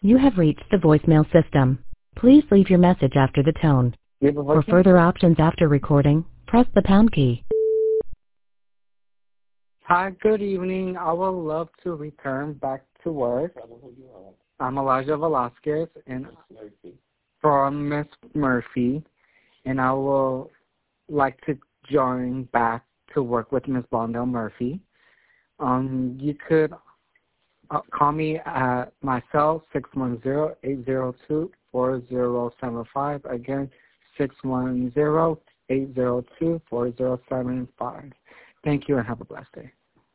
You have reached the voicemail system. Please leave your message after the tone. You have a For voicemail? further options after recording, press the pound key. Hi, good evening. I would love to return back to work. I'm Elijah Velasquez and from Miss Murphy, and I will like to join back to work with Miss Blondell Murphy. You could call me at my cell, 610-802-4075. Again, 610-802-4075. Thank you and have a blessed day.